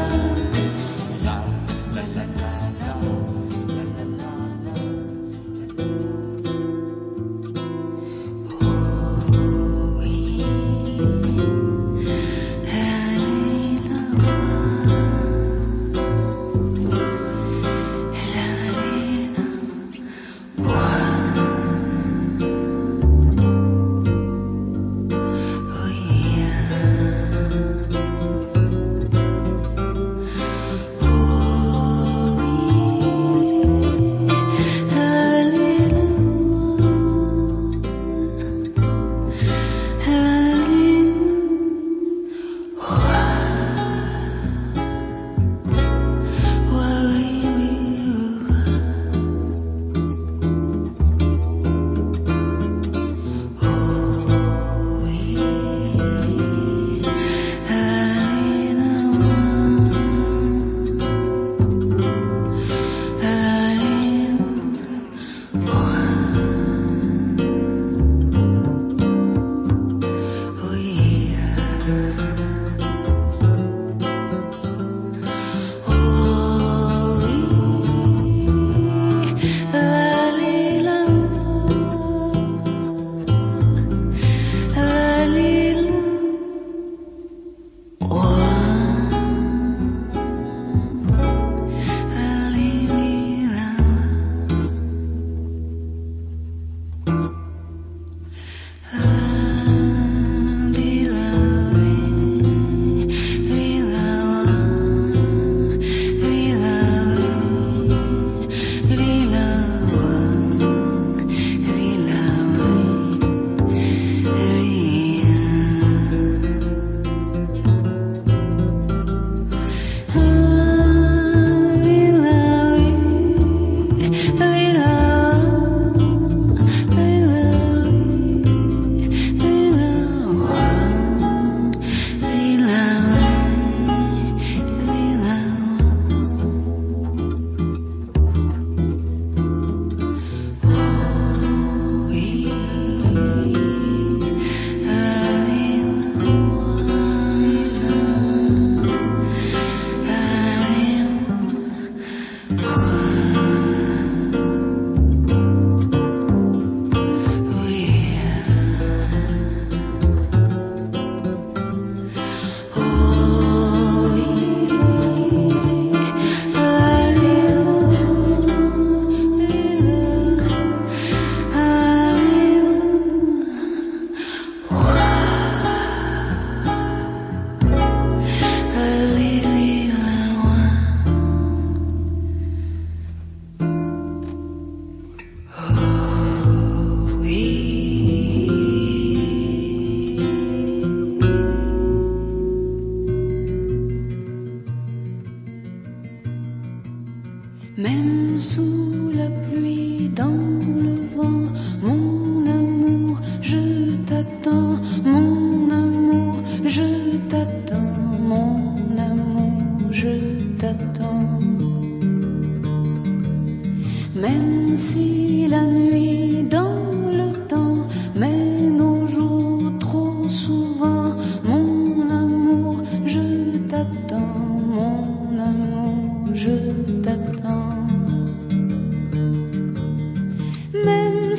我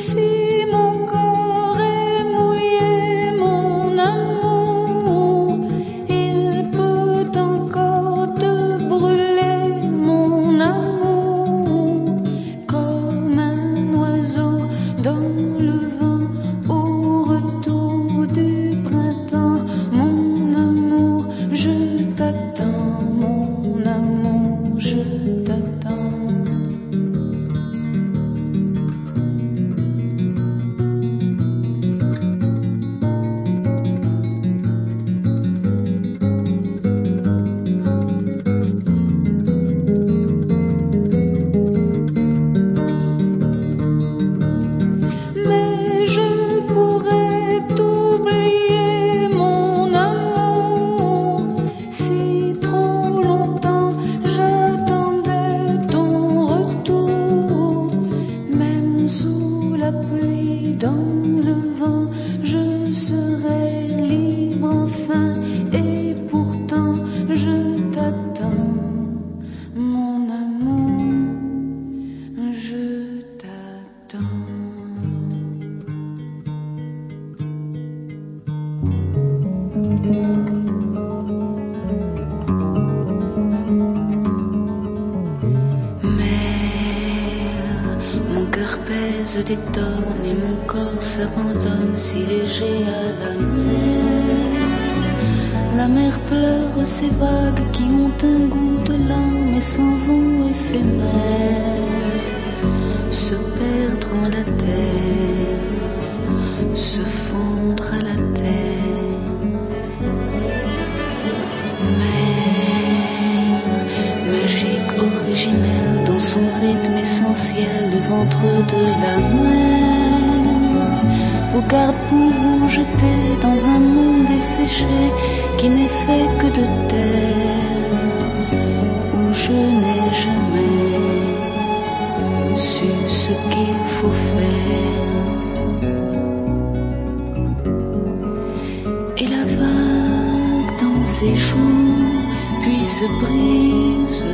Des tonnes et mon corps s'abandonne si léger à la mer. La mer pleure ces vagues qui ont un goût de larmes et s'en vont éphémères, se perdre en la terre, se fondre à la terre. Mer, magique, originelle dans son rythme essentiel, le ventre de la mer vous garde pour vous jeter dans un monde desséché qui n'est fait que de terre, où je n'ai jamais su ce qu'il faut faire. Et la vague dans ses joues puis se brise,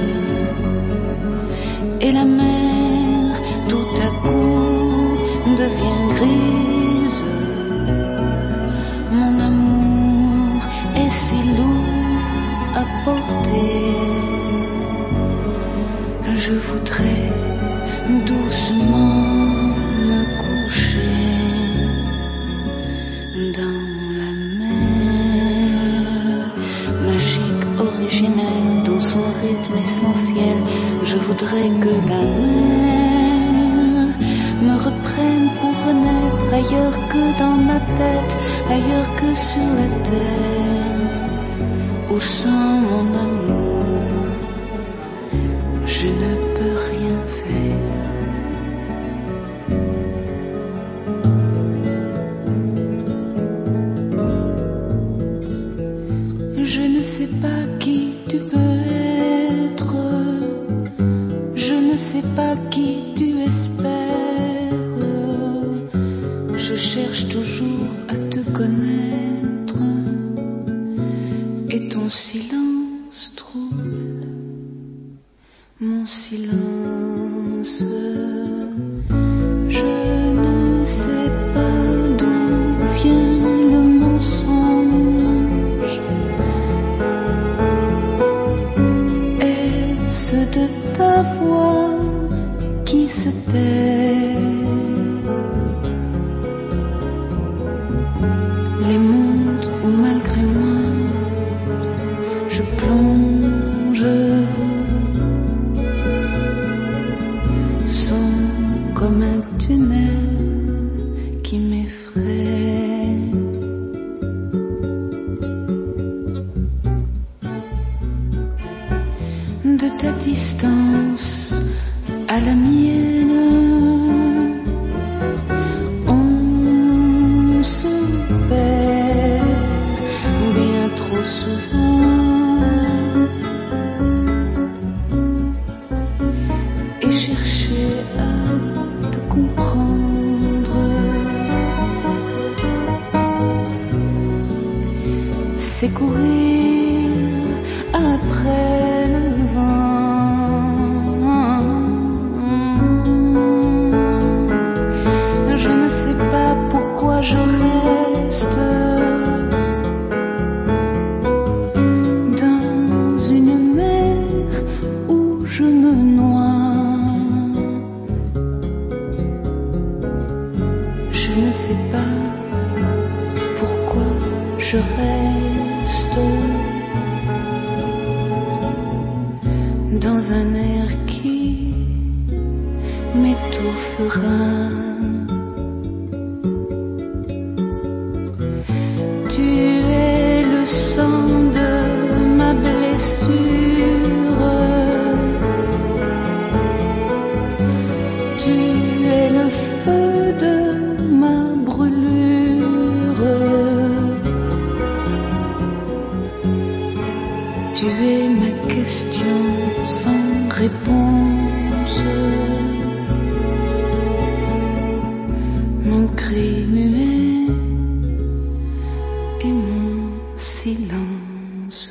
et la mer tout à coup devient grise. Mon amour est si lourd à porter, je voudrais doucement me coucher dans la mer, magique, originelle dans son rythme essentiel. Je voudrais que la mer me reprenne pour renaître ailleurs que dans ma tête, ailleurs que sur la terre, où sans mon amour je ne peux rien faire. Je ne sais pas qui tu peux être, je ne sais pas qui tu espères, je cherche toujours à te connaître, et ton silence trouble mon silence. Je ne sais pas d'où vient le mensonge. Est-ce de ta voix qui se tait? Les mondes où malgré moi je plonge sont comme un tunnel qui m'effraie. De ta distance à la mienne, on se perd bien trop souvent, et chercher à te comprendre ne sais pas pourquoi je reste dans un air qui m'étouffera. Tu es le sang de ma blessure, tu es le feu de ma brûlure, tu es ma question sans réponse, mon cri muet et mon silence.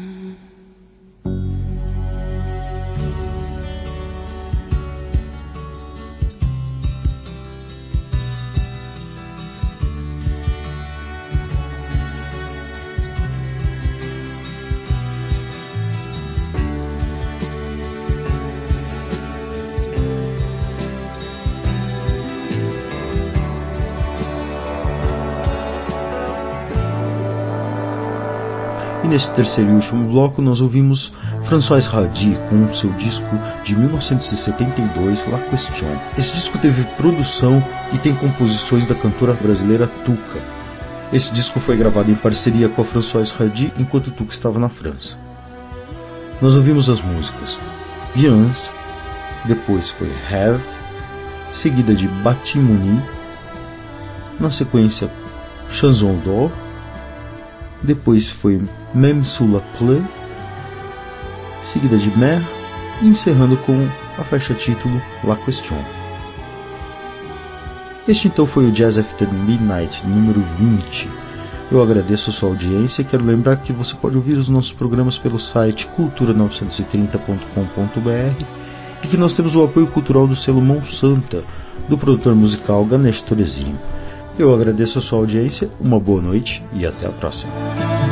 E nesse terceiro e último bloco nós ouvimos Françoise Hardy com seu disco de 1972, La Question. Esse disco teve produção e tem composições da cantora brasileira Tuca. Esse disco foi gravado em parceria com a Françoise Hardy enquanto Tuca estava na França. Nós ouvimos as músicas Viens, depois foi Have, seguida de Batimoni, na sequência Chanson d'Or, depois foi Même sous la pluie, seguida de Mer, e encerrando com a faixa título La Question. Este então foi o Jazz After Midnight número 20. Eu agradeço a sua audiência e quero lembrar que você pode ouvir os nossos programas pelo site cultura930.com.br e que nós temos o apoio cultural do selo Mão Santa, do produtor musical Ganesh Torezinho. Eu agradeço a sua audiência, uma boa noite e até a próxima.